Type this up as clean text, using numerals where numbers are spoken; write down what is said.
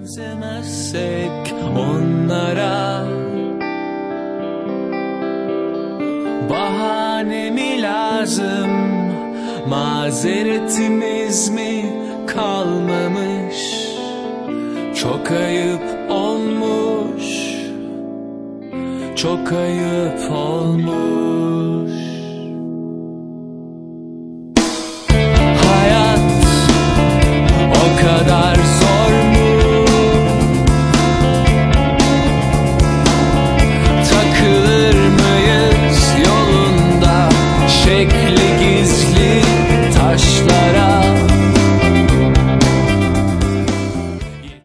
Benzemezsek onlara, bahane mi lazım, mazeretimiz mi kalmamış? Çok ayıp olmuş, çok ayıp olmuş.